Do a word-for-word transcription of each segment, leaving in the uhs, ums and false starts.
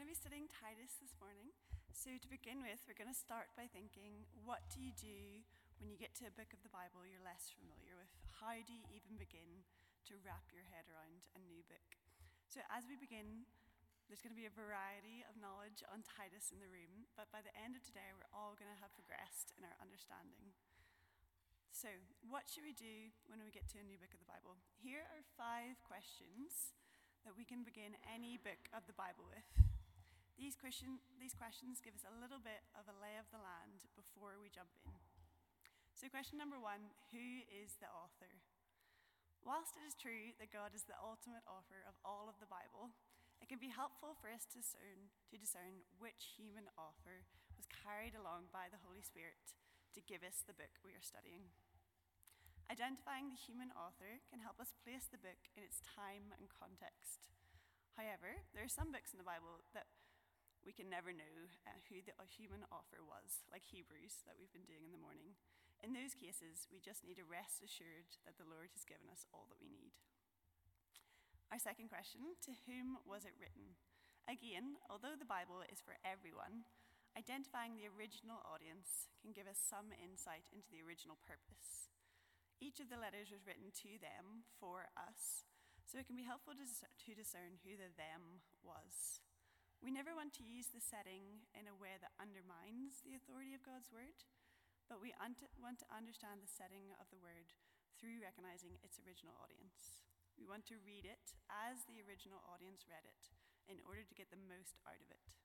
going to be studying Titus this morning. So to begin with, we're going to start by thinking, what do you do when you get to a book of the Bible you're less familiar with? How do you even begin to wrap your head around a new book? So as we begin, there's going to be a variety of knowledge on Titus in the room, but by the end of today, we're all going to have progressed in our understanding. So what should we do when we get to a new book of the Bible? Here are five questions that we can begin any book of the Bible with. These, question, these questions give us a little bit of a lay of the land before we jump in. So question number one, who is the author? Whilst it is true that God is the ultimate author of all of the Bible, it can be helpful for us to discern, to discern which human author was carried along by the Holy Spirit to give us the book we are studying. Identifying the human author can help us place the book in its time and context. However, there are some books in the Bible that we can never know uh, who the human author was, like Hebrews that we've been doing in the morning. In those cases, we just need to rest assured that the Lord has given us all that we need. Our second question, to whom was it written? Again, although the Bible is for everyone, identifying the original audience can give us some insight into the original purpose. Each of the letters was written to them, for us, so it can be helpful to discern who the them was. We never want to use the setting in a way that undermines the authority of God's word, but we want to understand the setting of the word through recognizing its original audience. We want to read it as the original audience read it in order to get the most out of it.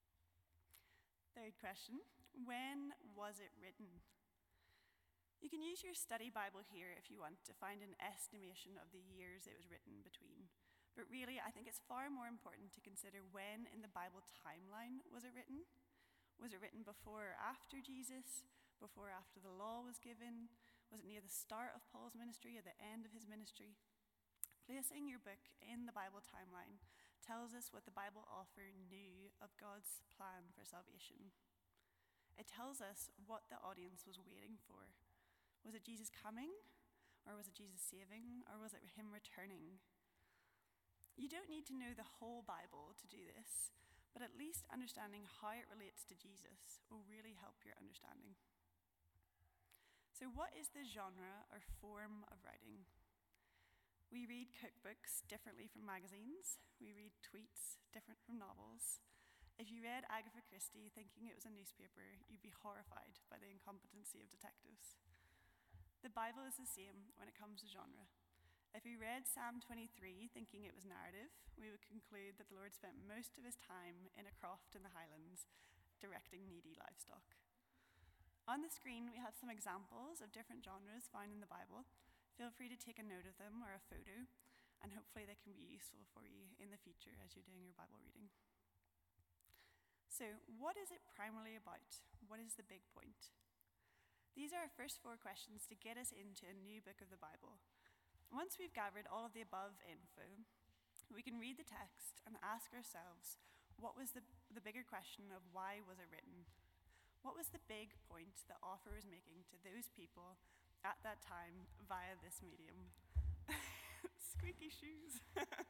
Third question, when was it written? You can use your study Bible here if you want to find an estimation of the years it was written between. But really, I think it's far more important to consider when in the Bible timeline was it written. Was it written before or after Jesus? Before or after the law was given? Was it near the start of Paul's ministry or the end of his ministry? Placing your book in the Bible timeline tells us what the Bible author knew of God's plan for salvation. It tells us what the audience was waiting for. Was it Jesus coming? Or was it Jesus saving? Or was it him returning? You don't need to know the whole Bible to do this, but at least understanding how it relates to Jesus will really help your understanding. So what is the genre or form of writing? We read cookbooks differently from magazines. We read tweets different from novels. If you read Agatha Christie thinking it was a newspaper, you'd be horrified by the incompetency of detectives. The Bible is the same when it comes to genre. If we read Psalm twenty-three thinking it was narrative, we would conclude that the Lord spent most of his time in a croft in the Highlands directing needy livestock. On the screen, we have some examples of different genres found in the Bible. Feel free to take a note of them or a photo, and hopefully they can be useful for you in the future as you're doing your Bible reading. So, what is it primarily about? What is the big point? These are our first four questions to get us into a new book of the Bible. Once we've gathered all of the above info, we can read the text and ask ourselves, what was the, the bigger question of why was it written? What was the big point the author was making to those people at that time via this medium? Squeaky shoes.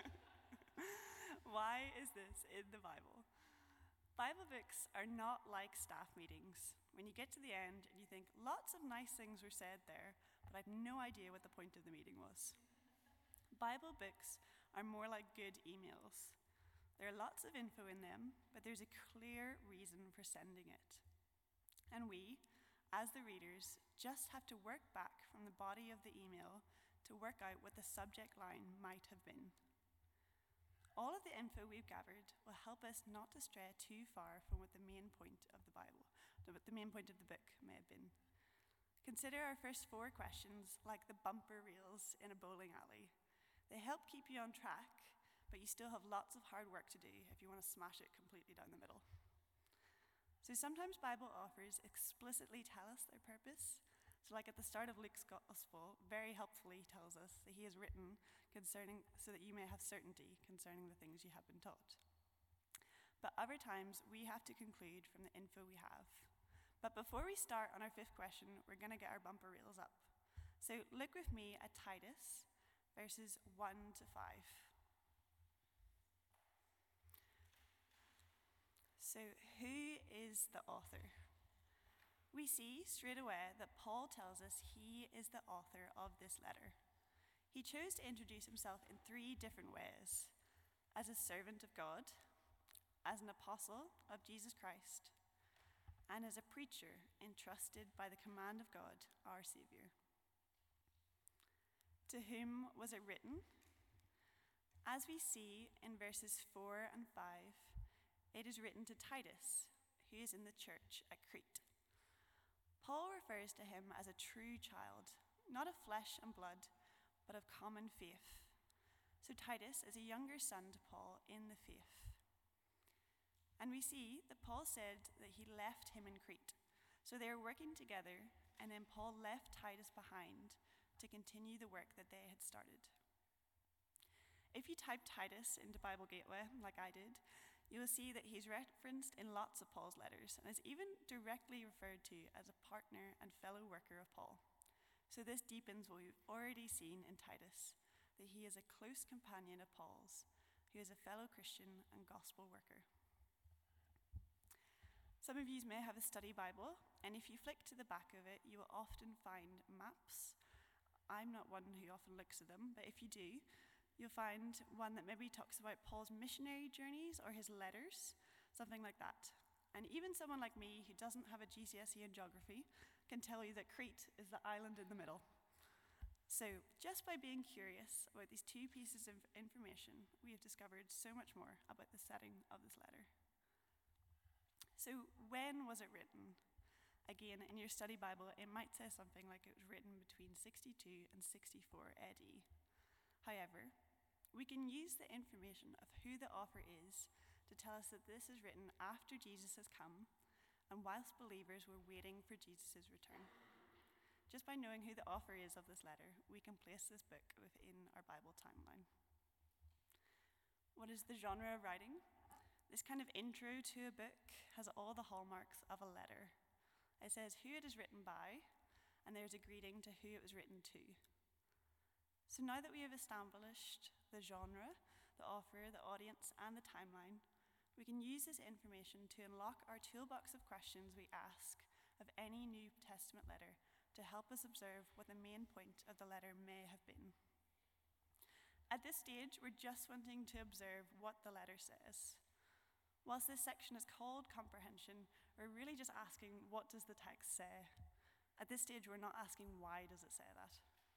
Why is this in the Bible? Bible books are not like staff meetings. When you get to the end and you think, lots of nice things were said there, but I have no idea what the point of the meeting was. Bible books are more like good emails. There are lots of info in them, but there's a clear reason for sending it. And we, as the readers, just have to work back from the body of the email to work out what the subject line might have been. All of the info we've gathered will help us not to stray too far from what the main point of the Bible, what the main point of the book may have been. Consider our first four questions like the bumper reels in a bowling alley. They help keep you on track, but you still have lots of hard work to do if you want to smash it completely down the middle. So sometimes Bible authors explicitly tell us their purpose. So like at the start of Luke's Gospel, very helpfully tells us that he has written concerning so that you may have certainty concerning the things you have been taught. But other times, we have to conclude from the info we have. But before we start on our fifth question, we're going to get our bumper reels up. So look with me at Titus, verses one to five. So, who is the author? We see straight away that Paul tells us he is the author of this letter. He chose to introduce himself in three different ways: as a servant of God, as an apostle of Jesus Christ, and as a preacher entrusted by the command of God, our Saviour. To whom was it written? As we see in verses four and five, it is written to Titus, who is in the church at Crete. Paul refers to him as a true child, not of flesh and blood, but of common faith. So Titus is a younger son to Paul in the faith. And we see that Paul said that he left him in Crete. So they were working together, and then Paul left Titus behind to continue the work that they had started. If you type Titus into Bible Gateway, like I did, you will see that he's referenced in lots of Paul's letters and is even directly referred to as a partner and fellow worker of Paul. So this deepens what we've already seen in Titus, that he is a close companion of Paul's, who is a fellow Christian and gospel worker. Some of you may have a study Bible, and if you flick to the back of it, you will often find maps. I'm not one who often looks at them, but if you do, you'll find one that maybe talks about Paul's missionary journeys or his letters, something like that. And even someone like me who doesn't have a G C S E in geography can tell you that Crete is the island in the middle. So just by being curious about these two pieces of information, we have discovered so much more about the setting of this letter. So when was it written? Again, in your study Bible, it might say something like it was written between sixty-two and sixty-four A D. However, we can use the information of who the author is to tell us that this is written after Jesus has come and whilst believers were waiting for Jesus' return. Just by knowing who the author is of this letter, we can place this book within our Bible timeline. What is the genre of writing? This kind of intro to a book has all the hallmarks of a letter. It says who it is written by, and there's a greeting to who it was written to. So now that we have established the genre, the author, the audience, and the timeline, we can use this information to unlock our toolbox of questions we ask of any New Testament letter to help us observe what the main point of the letter may have been. At this stage, we're just wanting to observe what the letter says. Whilst this section is called comprehension, we're really just asking, what does the text say? At this stage, we're not asking, why does it say that?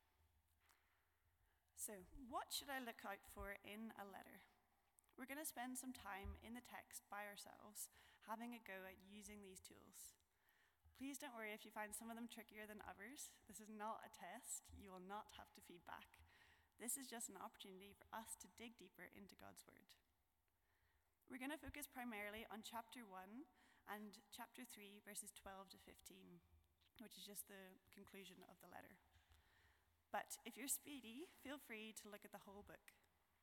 So, what should I look out for in a letter? We're going to spend some time in the text by ourselves, having a go at using these tools. Please don't worry if you find some of them trickier than others. This is not a test. You will not have to feedback. This is just an opportunity for us to dig deeper into God's Word. We're going to focus primarily on chapter one and chapter three, verses twelve to fifteen, which is just the conclusion of the letter. But if you're speedy, feel free to look at the whole book.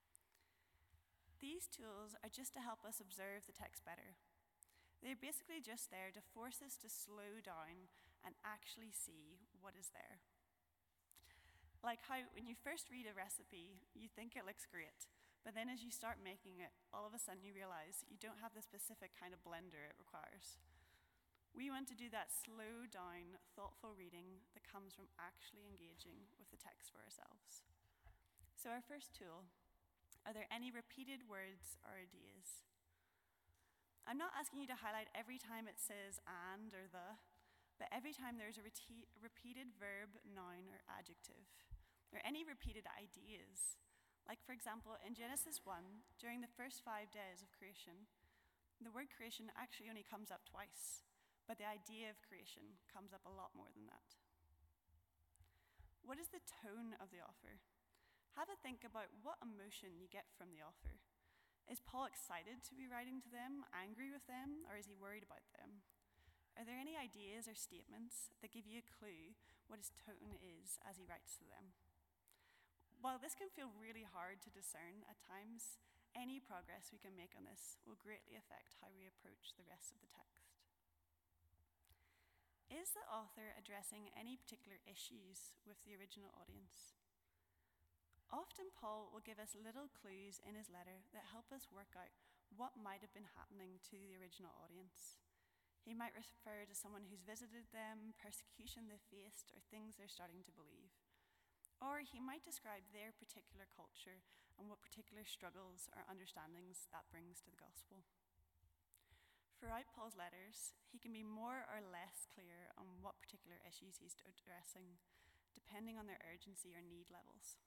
These tools are just to help us observe the text better. They're basically just there to force us to slow down and actually see what is there. Like how when you first read a recipe, you think it looks great, but then as you start making it, all of a sudden you realize you don't have the specific kind of blender it requires. We want to do that slow down, thoughtful reading that comes from actually engaging with the text for ourselves. So our first tool, are there any repeated words or ideas? I'm not asking you to highlight every time it says and or the, but every time there's a reti- repeated verb, noun, or adjective, or any repeated ideas. Like, for example, in Genesis one, during the first five days of creation, the word creation actually only comes up twice, but the idea of creation comes up a lot more than that. What is the tone of the author? Have a think about what emotion you get from the author. Is Paul excited to be writing to them, angry with them, or is he worried about them? Are there any ideas or statements that give you a clue what his tone is as he writes to them? While this can feel really hard to discern at times, any progress we can make on this will greatly affect how we approach the rest of the text. Is the author addressing any particular issues with the original audience? Often Paul will give us little clues in his letter that help us work out what might have been happening to the original audience. He might refer to someone who's visited them, persecution they faced, or things they're starting to believe. Or he might describe their particular culture and what particular struggles or understandings that brings to the gospel. Throughout Paul's letters, he can be more or less clear on what particular issues he's addressing, depending on their urgency or need levels.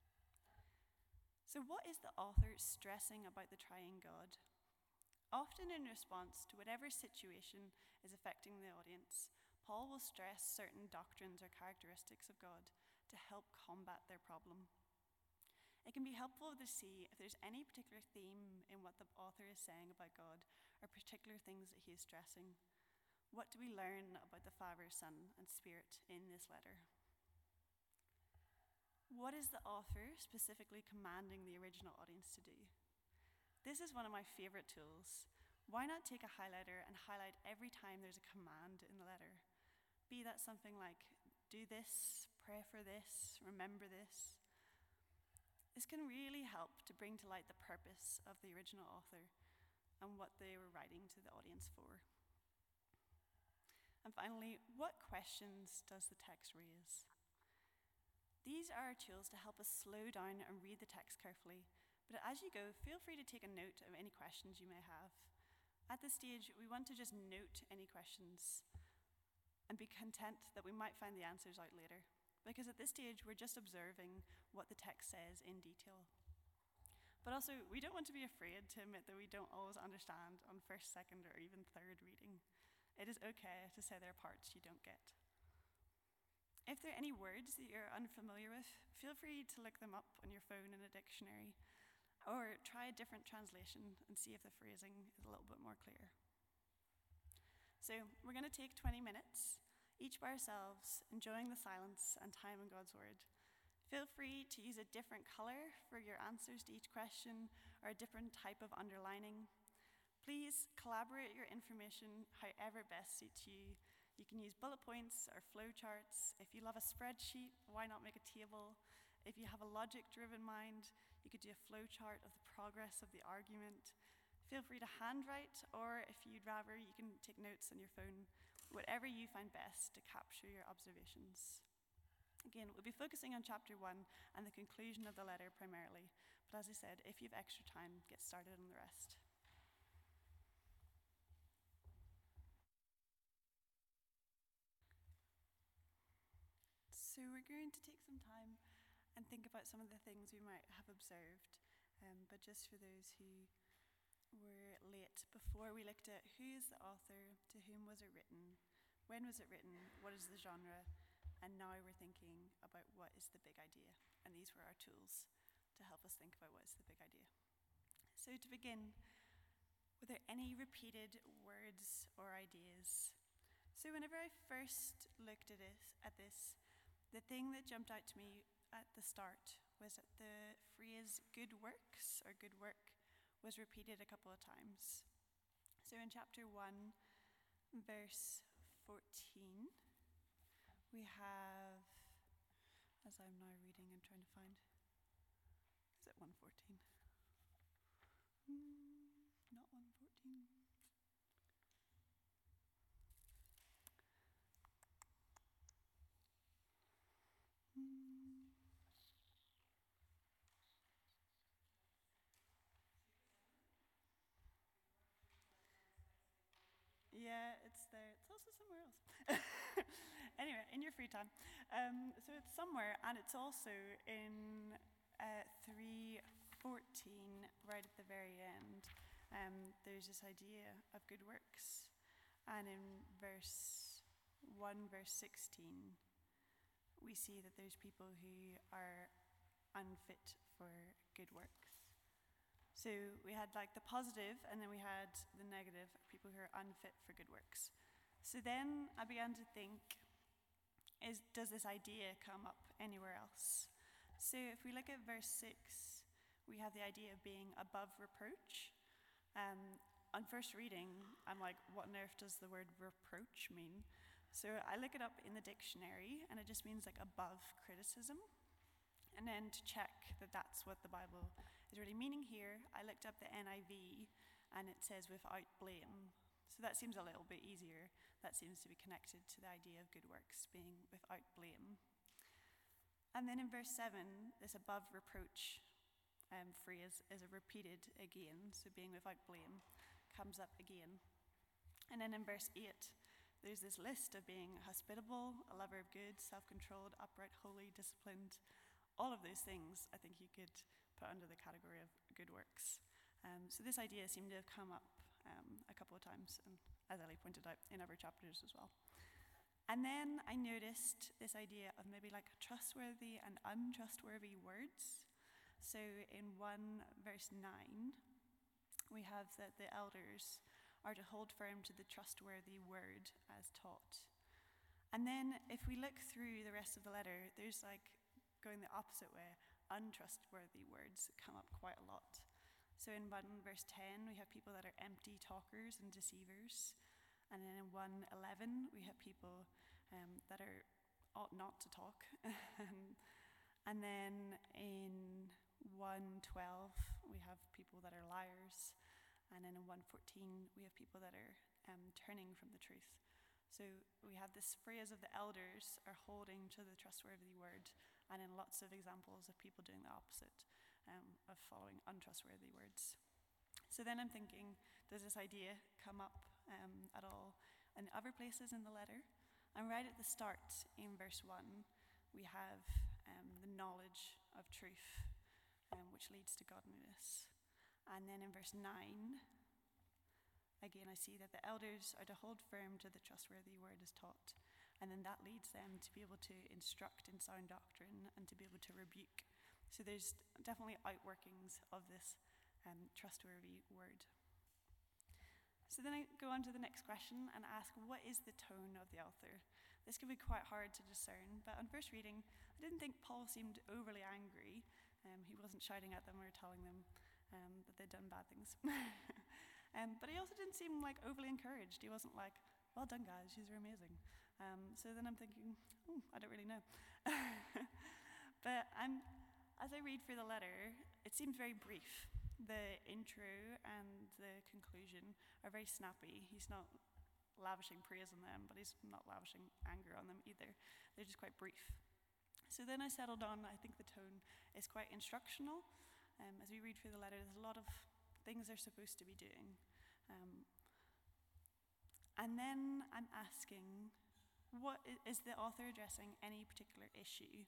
So what is the author stressing about the triune God? Often in response to whatever situation is affecting the audience, Paul will stress certain doctrines or characteristics of God to help combat their problem. It can be helpful to see if there's any particular theme in what the author is saying about God or particular things that he is stressing. What do we learn about the Father, Son, and Spirit in this letter? What is the author specifically commanding the original audience to do? This is one of my favorite tools. Why not take a highlighter and highlight every time there's a command in the letter? Be that something like, do this, pray for this, remember this. This can really help to bring to light the purpose of the original author and what they were writing to the audience for. And finally, what questions does the text raise? These are tools to help us slow down and read the text carefully. But as you go, feel free to take a note of any questions you may have. At this stage, we want to just note any questions and be content that we might find the answers out later. Because at this stage, we're just observing what the text says in detail. But also, we don't want to be afraid to admit that we don't always understand on first, second, or even third reading. It is okay to say there are parts you don't get. If there are any words that you're unfamiliar with, feel free to look them up on your phone in a dictionary. Or try a different translation and see if the phrasing is a little bit more clear. So we're going to take twenty minutes, each by ourselves, enjoying the silence and time in God's Word. Feel free to use a different color for your answers to each question or a different type of underlining. Please collaborate your information however best suits you. You can use bullet points or flowcharts. If you love a spreadsheet, why not make a table? If you have a logic-driven mind, you could do a flowchart of the progress of the argument. Feel free to handwrite, or if you'd rather, you can take notes on your phone, whatever you find best to capture your observations. Again, we'll be focusing on chapter one and the conclusion of the letter primarily, but as I said, if you have extra time, get started on the rest. So we're going to take some time and think about some of the things we might have observed. Um, but just for those who were late, before we looked at who is the author, to whom was it written, when was it written, what is the genre, and now we're thinking about what is the big idea. And these were our tools to help us think about what is the big idea. So to begin, were there any repeated words or ideas? So whenever I first looked at it, at this, the thing that jumped out to me at the start was that the phrase good works or good work was repeated a couple of times. So in chapter one, verse fourteen, we have, as I'm now reading and trying to find, is it one fourteen? Mm, not one fourteen. Yeah, it's there. It's also somewhere else. Anyway, in your free time. Um, so it's somewhere, and it's also in uh, three fourteen, right at the very end. Um, there's this idea of good works. And in verse one, verse sixteen, we see that there's people who are unfit for good works. So we had like the positive, and then we had the negative, people who are unfit for good works. So then I began to think, is, does this idea come up anywhere else? So if we look at verse six, we have the idea of being above reproach. Um, on first reading, I'm like, what on earth does the word reproach mean? So I look it up in the dictionary, and it just means like above criticism. And then to check that that's what the Bible is really meaning here, I looked up the N I V, and it says without blame. So that seems a little bit easier. That seems to be connected to the idea of good works being without blame. And then in verse seven, this above reproach um, phrase is repeated again. So being without blame comes up again. And then in verse eight, there's this list of being hospitable, a lover of good, self-controlled, upright, holy, disciplined. All of those things I think you could put under the category of good works. Um, so this idea seemed to have come up um, a couple of times, and as Ellie pointed out, in other chapters as well. And then I noticed this idea of maybe like trustworthy and untrustworthy words. So in one verse nine, we have that the elders are to hold firm to the trustworthy word as taught. And then if we look through the rest of the letter, there's like going the opposite way, untrustworthy words come up quite a lot. So in one verse ten, we have people that are empty talkers and deceivers. And then in one eleven, we have people um, that are ought not to talk. And then in one twelve, we have people that are liars. And then in one fourteen, we have people that are um, turning from the truth. So we have this phrase of the elders are holding to the trustworthy word, and then lots of examples of people doing the opposite, um, of following untrustworthy words. So then I'm thinking, does this idea come up um, at all in other places in the letter? And right at the start, in verse one, we have um, the knowledge of truth, um, which leads to godliness. And then in verse nine, again, I see that the elders are to hold firm to the trustworthy word as taught. And then that leads them to be able to instruct in sound doctrine and to be able to rebuke. So there's definitely outworkings of this um, trustworthy word. So then I go on to the next question and ask, what is the tone of the author? This can be quite hard to discern, but on first reading, I didn't think Paul seemed overly angry. Um, he wasn't shouting at them or telling them um, that they'd done bad things. um, but he also didn't seem like overly encouraged. He wasn't like, well done guys, you're amazing. Um, so then I'm thinking, oh, I don't really know. But I'm, as I read through the letter, it seems very brief. The intro and the conclusion are very snappy. He's not lavishing praise on them, but he's not lavishing anger on them either. They're just quite brief. So then I settled on, I think the tone is quite instructional. Um, as we read through the letter, there's a lot of things they're supposed to be doing. Um, and then I'm asking, what is, is the author addressing any particular issue?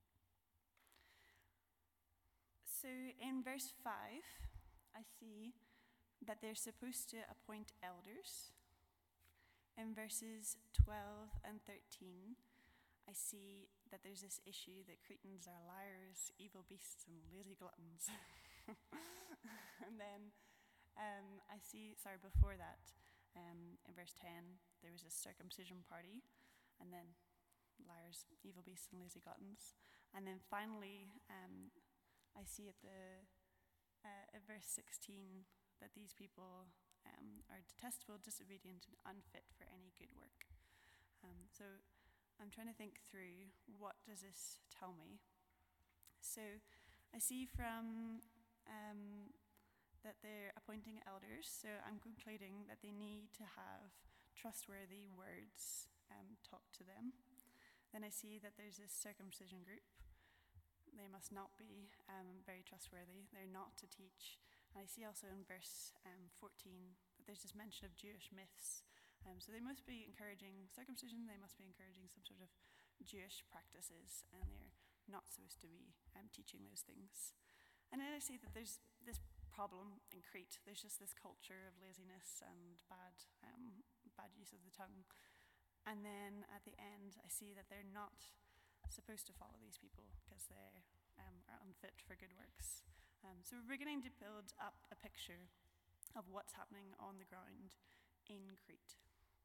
So in verse five, I see that they're supposed to appoint elders. In verses twelve and thirteen, I see that there's this issue that Cretans are liars, evil beasts, and lazy gluttons. And then um, I see, sorry, before that, um, in verse ten, there was a circumcision party, and then liars, evil beasts, and lazy gluttons. And then finally, um, I see at the uh, at verse sixteen that these people um, are detestable, disobedient, and unfit for any good work. Um, so I'm trying to think through, what does this tell me? So I see from um, that they're appointing elders, so I'm concluding that they need to have trustworthy words um, taught to them. Then I see that there's this circumcision group. They must not be um, very trustworthy. They're not to teach. And I see also in verse um, fourteen that there's this mention of Jewish myths. Um, so they must be encouraging circumcision. They must be encouraging some sort of Jewish practices, and they're not supposed to be um, teaching those things. And then I see that there's this problem in Crete. There's just this culture of laziness and bad, um, bad use of the tongue. And then at the end, I see that they're not supposed to follow these people because they um, are unfit for good works. Um, so we're beginning to build up a picture of what's happening on the ground in Crete.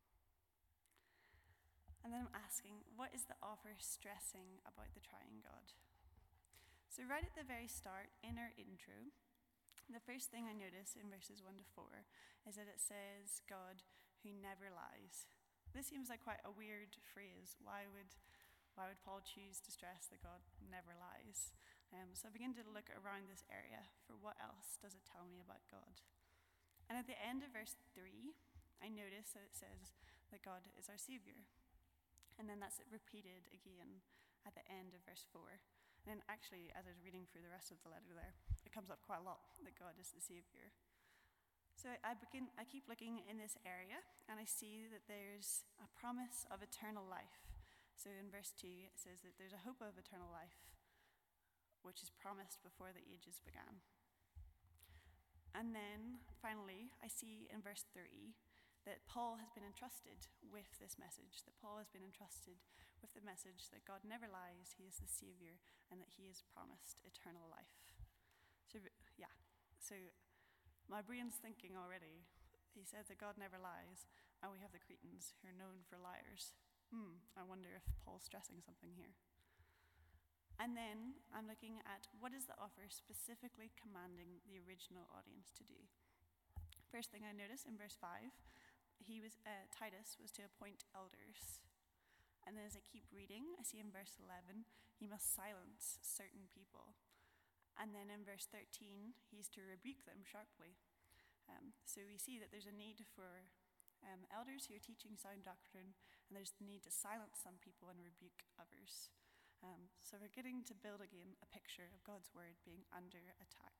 And then I'm asking, what is the author stressing about the triune God? So right at the very start, in our intro, the first thing I notice in verses one to four is that it says, God who never lies. This seems like quite a weird phrase. Why would why would Paul choose to stress that God never lies? Um, so I begin to look around this area for what else does it tell me about God. And And at the end of verse three, I notice that it says that God is our Savior. And then that's repeated again at the end of verse four. And then actually, as I was reading through the rest of the letter there, it comes up quite a lot that God is the Savior. So I begin, I keep looking in this area, and I see that there's a promise of eternal life. So in verse two, it says that there's a hope of eternal life, which is promised before the ages began. And then, finally, I see in verse three that Paul has been entrusted with this message, that Paul has been entrusted with the message that God never lies, he is the Savior, and that he is promised eternal life. So, yeah, so my brain's thinking already. He says that God never lies, and we have the Cretans who are known for liars. Hmm, I wonder if Paul's stressing something here. And then I'm looking at what is the offer specifically commanding the original audience to do. First thing I notice in verse five, he was uh, Titus was to appoint elders. And then as I keep reading, I see in verse eleven, he must silence certain people. And then in verse thirteen, he's to rebuke them sharply. Um, so we see that there's a need for um, elders who are teaching sound doctrine, and there's the need to silence some people and rebuke others. Um, so we're getting to build again a picture of God's word being under attack.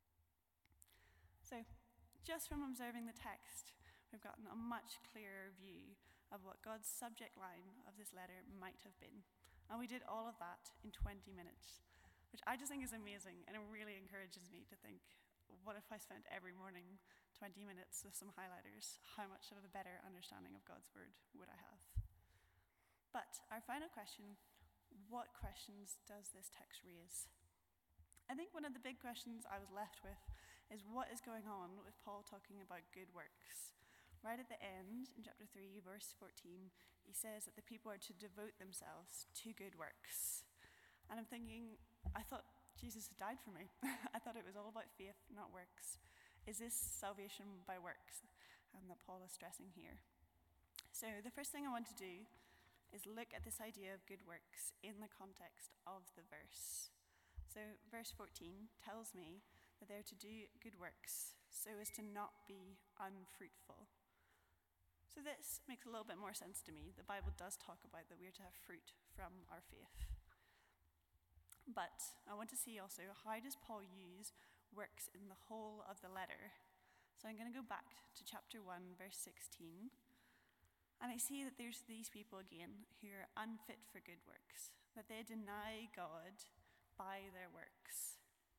So just from observing the text, we've gotten a much clearer view of what God's subject line of this letter might have been. And we did all of that in twenty minutes. Which I just think is amazing, and it really encourages me to think, what if I spent every morning twenty minutes with some highlighters? How much of a better understanding of God's word would I have? But our final question, what questions does this text raise? I think one of the big questions I was left with is what is going on with Paul talking about good works? Right at the end, in chapter three, verse fourteen, he says that the people are to devote themselves to good works. And I'm thinking, I thought Jesus had died for me. I thought it was all about faith, not works. Is this salvation by works um, that Paul is stressing here? So the first thing I want to do is look at this idea of good works in the context of the verse. So verse fourteen tells me that they're to do good works so as to not be unfruitful. So this makes a little bit more sense to me. The Bible does talk about that we're to have fruit from our faith. But I want to see also, how does Paul use works in the whole of the letter? So I'm going to go back to chapter one, verse sixteen. And I see that there's these people again who are unfit for good works, that they deny God by their works.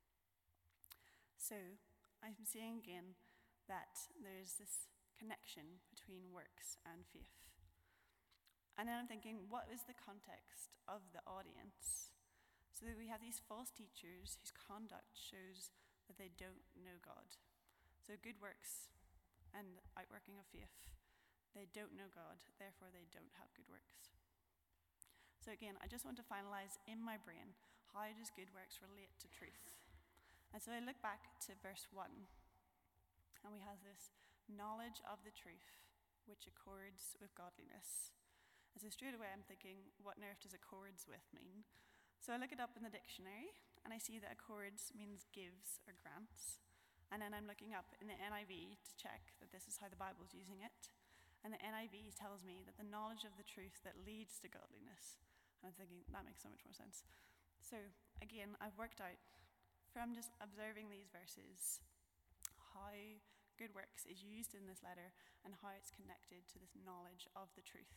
So I'm seeing again that there's this connection between works and faith. And then I'm thinking, what is the context of the audience? So that we have these false teachers whose conduct shows that they don't know God. So good works and outworking of faith, they don't know God, therefore they don't have good works. So again, I just want to finalize in my brain, how does good works relate to truth? And so I look back to verse one, and we have this knowledge of the truth, which accords with godliness. And so straight away I'm thinking, what on earth does accords with mean? So I look it up in the dictionary, and I see that accords means gives or grants. And then I'm looking up in the N I V to check that this is how the Bible's using it. And the N I V tells me that the knowledge of the truth that leads to godliness. And I'm thinking, that makes so much more sense. So again, I've worked out from just observing these verses how good works is used in this letter and how it's connected to this knowledge of the truth.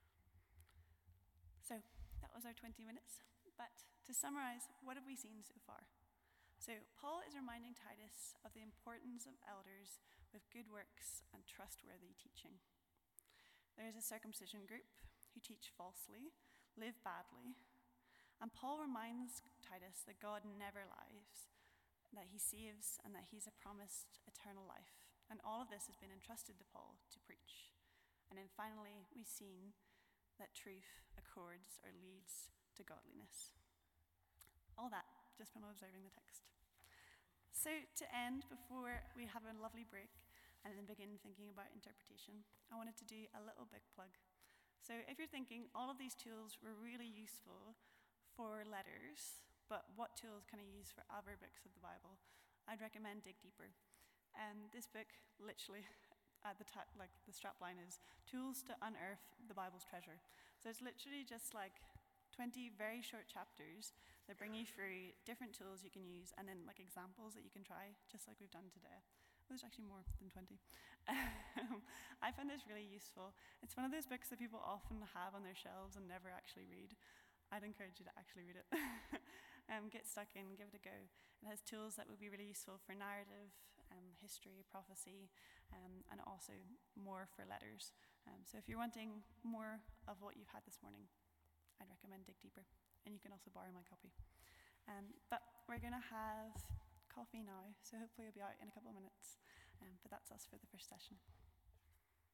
So that was our twenty minutes. But to summarize, what have we seen so far? So Paul is reminding Titus of the importance of elders with good works and trustworthy teaching. There is a circumcision group who teach falsely, live badly, and Paul reminds Titus that God never lies, that he saves, and that he's a promised eternal life. And all of this has been entrusted to Paul to preach. And then finally, we've seen that truth accords or leads to godliness. All that just from observing the text. So to end, before we have a lovely break and then begin thinking about interpretation, I wanted to do a little big plug. So if you're thinking all of these tools were really useful for letters, but what tools can I use for other books of the Bible? I'd recommend Dig Deeper. And this book, literally, at the ta- like the strapline is "Tools to Unearth the Bible's Treasure." So it's literally just like twenty very short chapters that bring you through different tools you can use, and then like examples that you can try, just like we've done today. Well, there's actually more than twenty. I find this really useful. It's one of those books that people often have on their shelves and never actually read. I'd encourage you to actually read it. um, get stuck in, give it a go. It has tools that would be really useful for narrative, um, history, prophecy, um, and also more for letters. Um, so if you're wanting more of what you've had this morning, I'd recommend Dig Deeper. And you can also borrow my copy. Um, but we're going to have coffee now, so hopefully you'll be out in a couple of minutes. Um, but that's us for the first session.